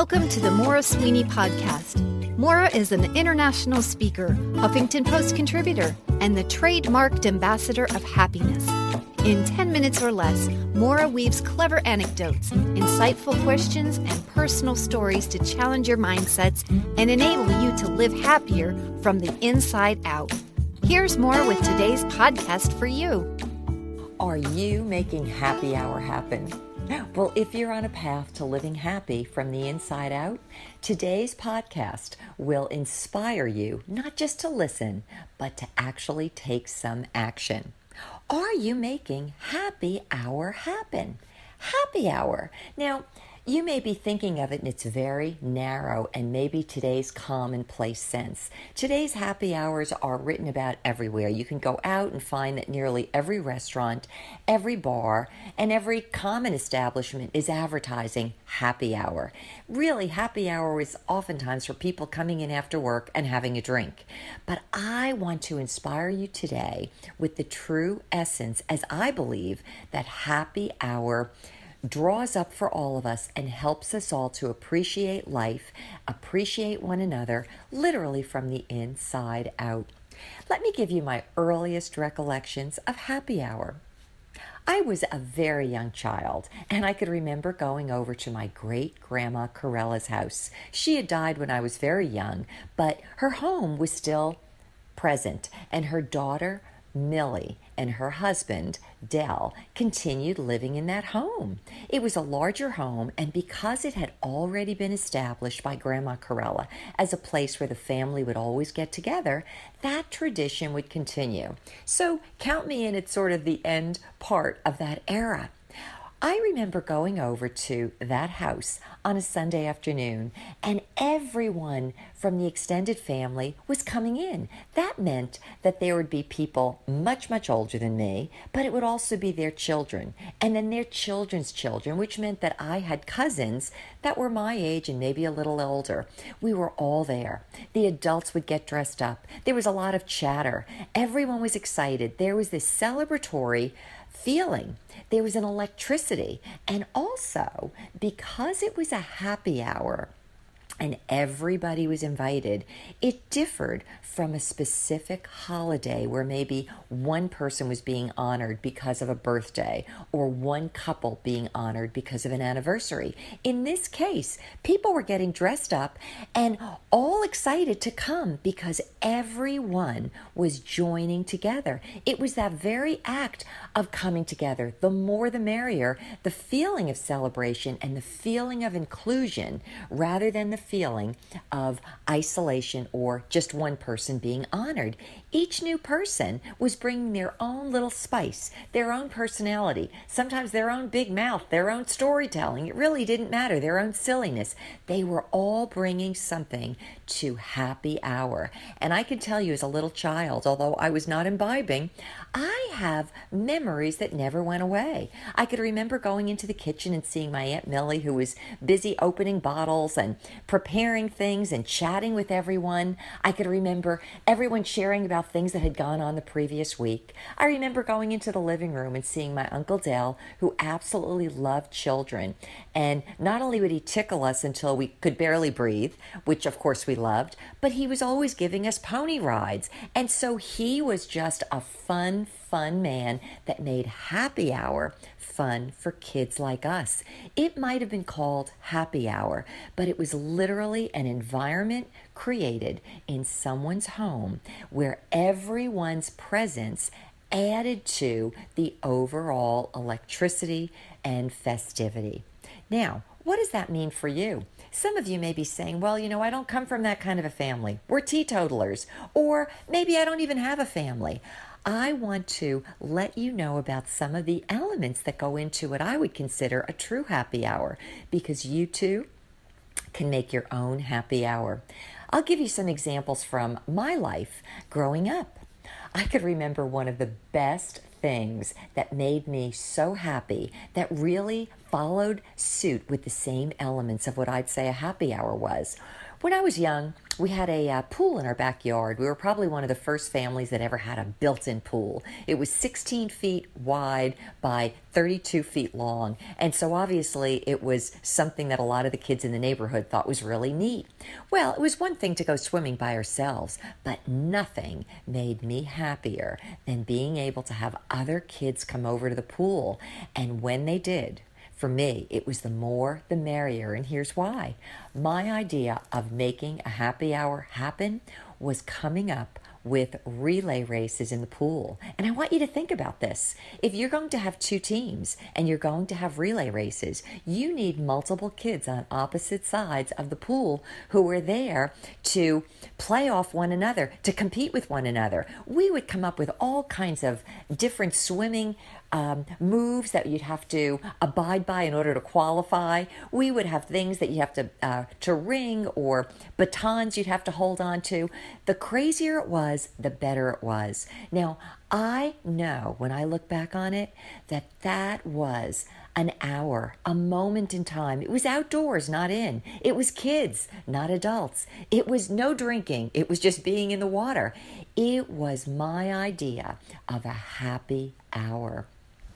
Welcome to the Maura Sweeney Podcast. Maura is an international speaker, Huffington Post contributor, and the trademarked ambassador of happiness. In 10 minutes or less, Maura weaves clever anecdotes, insightful questions, and personal stories to challenge your mindsets and enable you to live happier from the inside out. Here's Maura with today's podcast for you. Are you making happy hour happen? Well, if you're on a path to living happy from the inside out, today's podcast will inspire you not just to listen, but to actually take some action. Are you making happy hour happen? Happy hour. Now, you may be thinking of it in its very narrow and maybe today's commonplace sense. Today's happy hours are written about everywhere. You can go out and find that nearly every restaurant, every bar, and every common establishment is advertising happy hour. Really, happy hour is oftentimes for people coming in after work and having a drink. But I want to inspire you today with the true essence, as I believe that happy hour draws up for all of us and helps us all to appreciate life, appreciate one another, literally from the inside out. Let me give you my earliest recollections of happy hour. I was a very young child, and I could remember going over to my great-grandma Corella's house. She had died when I was very young, but her home was still present, and her daughter, Millie, and her husband, Dell, continued living in that home. It was a larger home, and because it had already been established by Grandma Corella as a place where the family would always get together, that tradition would continue. So count me in at sort of the end part of that era. I remember going over to that house on a Sunday afternoon, and everyone from the extended family was coming in. That meant that there would be people much, much older than me, but it would also be their children, and then their children's children, which meant that I had cousins that were my age and maybe a little older. We were all there. The adults would get dressed up. There was a lot of chatter. Everyone was excited. There was this celebratory feeling. There was an electricity. And also, because it was a happy hour and everybody was invited, it differed from a specific holiday where maybe one person was being honored because of a birthday or one couple being honored because of an anniversary. In this case, people were getting dressed up and all excited to come because everyone was joining together. It was that very act of coming together. The more the merrier, the feeling of celebration and the feeling of inclusion rather than the feeling of isolation or just one person being honored. Each new person was bringing their own little spice, their own personality, sometimes their own big mouth, their own storytelling. It really didn't matter, their own silliness. They were all bringing something to happy hour. And I can tell you as a little child, although I was not imbibing, I have memories that never went away. I could remember going into the kitchen and seeing my Aunt Millie, who was busy opening bottles and preparing things and chatting with everyone. I could remember everyone sharing about things that had gone on the previous week. I remember going into the living room and seeing my Uncle Dell, who absolutely loved children. And not only would he tickle us until we could barely breathe, which of course we loved, but he was always giving us pony rides. And so he was just a fun man that made happy hour fun for kids like us. It might have been called happy hour, but it was literally an environment created in someone's home where everyone's presence added to the overall electricity and festivity. Now, what does that mean for you? Some of you may be saying, well, I don't come from that kind of a family. We're teetotalers. Or maybe I don't even have a family. I want to let you know about some of the elements that go into what I would consider a true happy hour, because you too can make your own happy hour. I'll give you some examples from my life growing up. I could remember one of the best things that made me so happy, that really followed suit with the same elements of what I'd say a happy hour was When I was young, we had a pool in our backyard. We were probably one of the first families that ever had a built-in pool. It was 16 feet wide by 32 feet long. And so obviously it was something that a lot of the kids in the neighborhood thought was really neat. Well, it was one thing to go swimming by ourselves, but nothing made me happier than being able to have other kids come over to the pool. And when they did, for me, it was the more the merrier, and here's why. My idea of making a happy hour happen was coming up with relay races in the pool. And I want you to think about this. If you're going to have two teams and you're going to have relay races, you need multiple kids on opposite sides of the pool who are there to play off one another, to compete with one another. We would come up with all kinds of different swimming moves that you'd have to abide by in order to qualify. We would have things that you have to ring, or batons you'd have to hold on to. The crazier it was, the better it was. Now, I know when I look back on it that was an hour, a moment in time. It was outdoors, not in. It was kids, not adults. It was no drinking. It was just being in the water. It was my idea of a happy hour.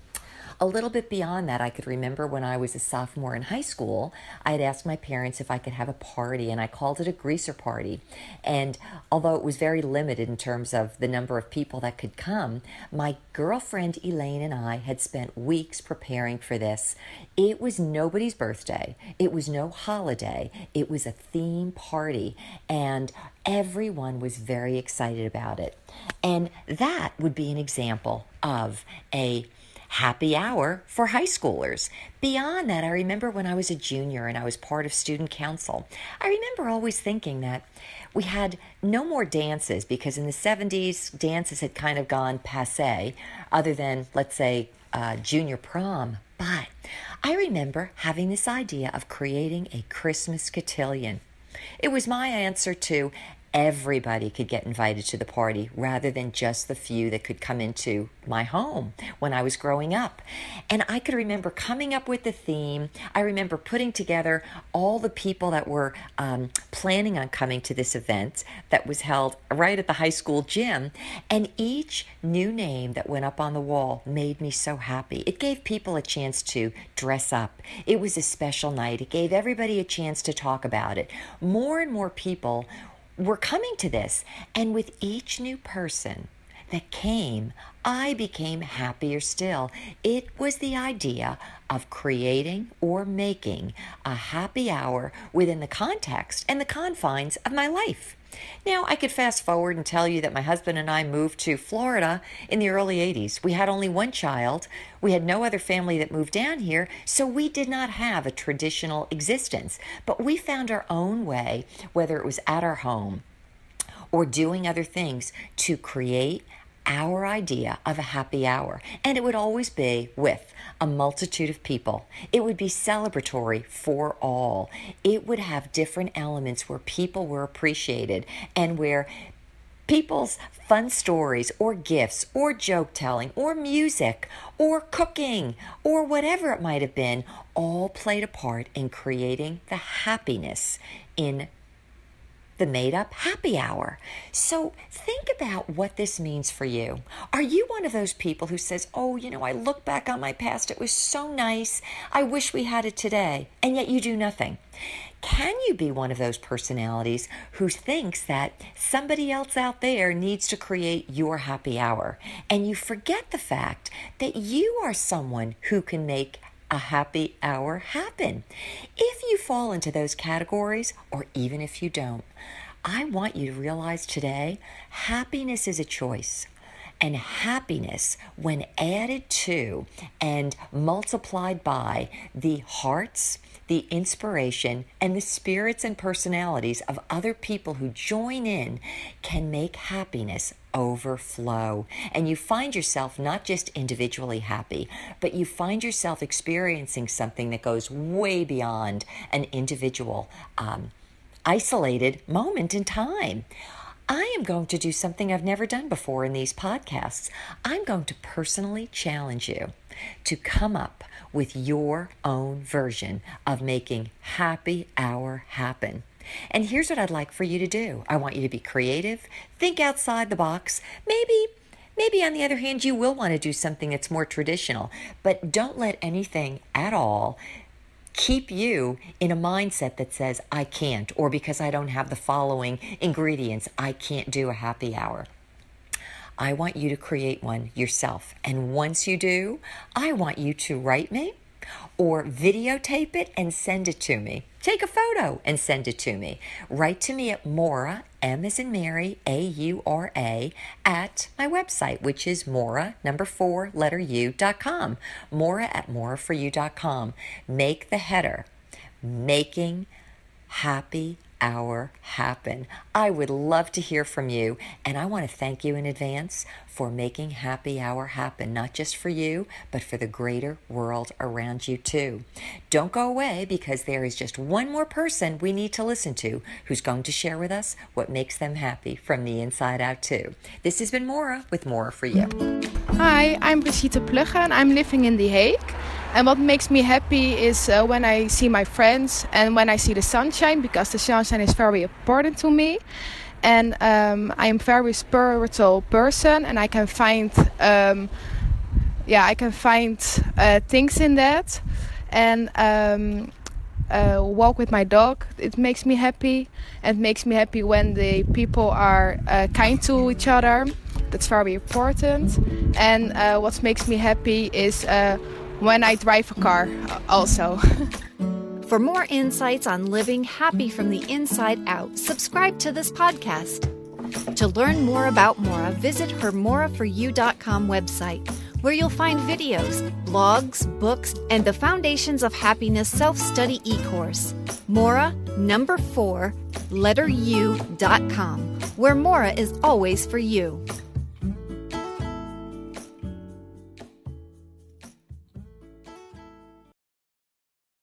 A little bit beyond that, I could remember when I was a sophomore in high school, I had asked my parents if I could have a party, and I called it a greaser party. And although it was very limited in terms of the number of people that could come, my girlfriend Elaine and I had spent weeks preparing for this. It was nobody's birthday. It was no holiday. It was a theme party, and everyone was very excited about it. And that would be an example of a happy hour for high schoolers. Beyond that, I remember when I was a junior and I was part of student council, I remember always thinking that we had no more dances, because in the 70s, dances had kind of gone passé, other than, let's say, junior prom. But I remember having this idea of creating a Christmas cotillion. It was my answer to everybody could get invited to the party rather than just the few that could come into my home when I was growing up. And I could remember coming up with the theme. I remember putting together all the people that were planning on coming to this event that was held right at the high school gym. And each new name that went up on the wall made me so happy. It gave people a chance to dress up. It was a special night. It gave everybody a chance to talk about it. More and more people were coming to this, and with each new person that came, I became happier still. It was the idea of creating or making a happy hour within the context and the confines of my life. Now, I could fast forward and tell you that my husband and I moved to Florida in the early 80s. We had only one child. We had no other family that moved down here, so we did not have a traditional existence. But we found our own way, whether it was at our home or doing other things, to create our idea of a happy hour. And it would always be with a multitude of people. It would be celebratory for all. It would have different elements where people were appreciated and where people's fun stories or gifts or joke telling or music or cooking or whatever it might have been all played a part in creating the happiness in the made-up happy hour. So think about what this means for you. Are you one of those people who says, oh, I look back on my past, it was so nice, I wish we had it today, and yet you do nothing? Can you be one of those personalities who thinks that somebody else out there needs to create your happy hour, and you forget the fact that you are someone who can make a happy hour happen? If you fall into those categories, or even if you don't, I want you to realize today, happiness is a choice. And happiness, when added to and multiplied by the hearts, the inspiration, and the spirits and personalities of other people who join in, can make happiness overflow. And you find yourself not just individually happy, but you find yourself experiencing something that goes way beyond an individual, isolated moment in time. I am going to do something I've never done before in these podcasts. I'm going to personally challenge you to come up with your own version of making happy hour happen. And here's what I'd like for you to do. I want you to be creative, think outside the box. Maybe on the other hand, you will want to do something that's more traditional, but don't let anything at all keep you in a mindset that says, I can't, or because I don't have the following ingredients, I can't do a happy hour. I want you to create one yourself. And once you do, I want you to write me or videotape it and send it to me. Take a photo and send it to me. Write to me at Maura, M as in Mary, AURA, at my website, which is Maura, 4U.com. Maura at MauraForYou.com. Make the header, Making Happy Hour Happen. I would love to hear from you, and I want to thank you in advance for making happy hour happen, not just for you, but for the greater world around you too. Don't go away, because there is just one more person we need to listen to who's going to share with us what makes them happy from the inside out too. This has been Maura with Maura for You. Hi, I'm Brigitte Plugge and I'm living in The Hague. And what makes me happy is when I see my friends and when I see the sunshine, because the sunshine is very important to me. And I am a very spiritual person, and I can find things in that. And walk with my dog, it makes me happy. And it makes me happy when the people are kind to each other. That's very important. And what makes me happy is when I drive a car also. For more insights on living happy from the inside out, subscribe to this podcast. To learn more about Maura, visit her MauraForYou.com website, where you'll find videos, blogs, books, and the Foundations of Happiness self-study e-course. Maura, 4U.com, where Maura is always for you.